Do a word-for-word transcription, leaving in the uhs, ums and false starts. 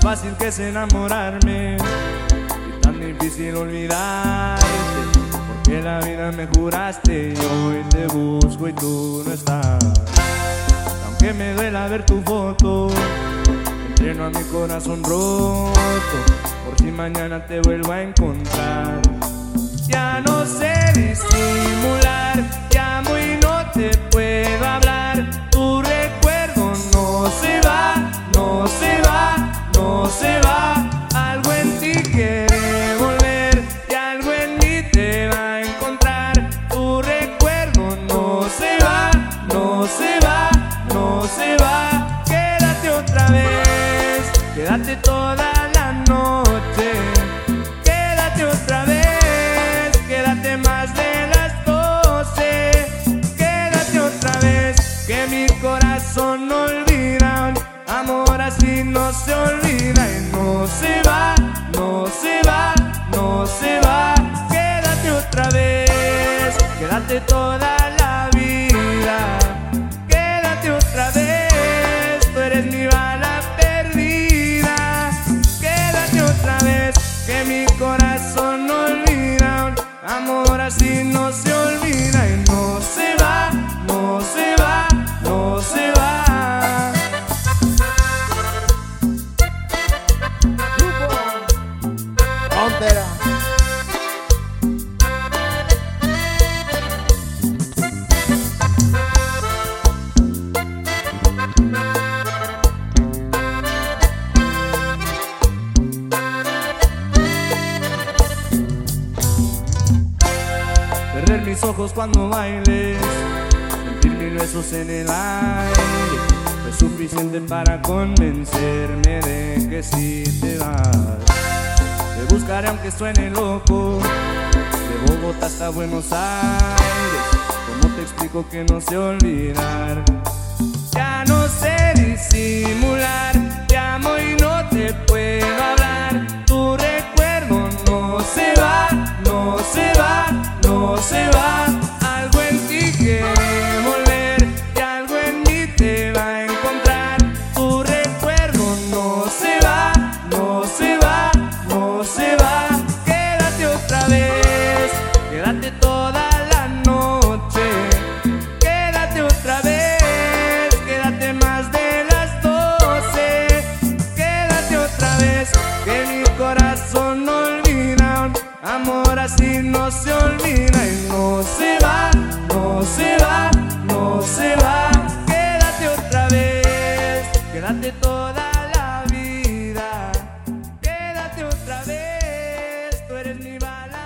fácil que es enamorarme y tan difícil olvidarte, porque la vida me juraste y hoy te busco y tú no estás. Aunque me duela ver tu foto, entreno a mi corazón roto, por si mañana te vuelvo a encontrar. Ya no sé disimular, llamo y no te puedo hablar. Tu recuerdo no se va, no se va, no se va. Algo en ti quiere volver y algo en mí te va a encontrar. Tu recuerdo no se va, no se va, no se va. Quédate otra vez, quédate toda la noche. Quédate otra vez, quédate más de las doce. Quédate otra vez, que mi corazón no olvida. Amor así no se olvida y no se va, no se va, no se va. Quédate otra vez, quédate toda la vida. Quédate otra vez, tú eres mi bala perdida. Quédate otra vez, que mi corazón no olvida. Amor así no se olvida y no se va, no se va, no se va. Frontera. Perder mis ojos cuando bailes, sentir mil besos en el aire, fue suficiente para convencerme de que si te vas. Te buscaré aunque suene loco, de Bogotá hasta Buenos Aires. ¿Cómo te explico que no sé olvidar? Ya no sé disimular, llamo y no te puedo hablar. Tu recuerdo no se va, no se va, no se va. Algo en ti quiere volver y algo en mí te va a encontrar. Tu recuerdo no se va, no se va, no se va. Quédate otra vez, quédate toda la noche. Quédate otra vez, quédate más de las doce. Quédate otra vez, que mi corazón no olvida. Amor así no se olvida y no se va, no se va, no se va. Quédate otra vez, quédate toda la vida. Quédate otra vez, tú eres mi bala.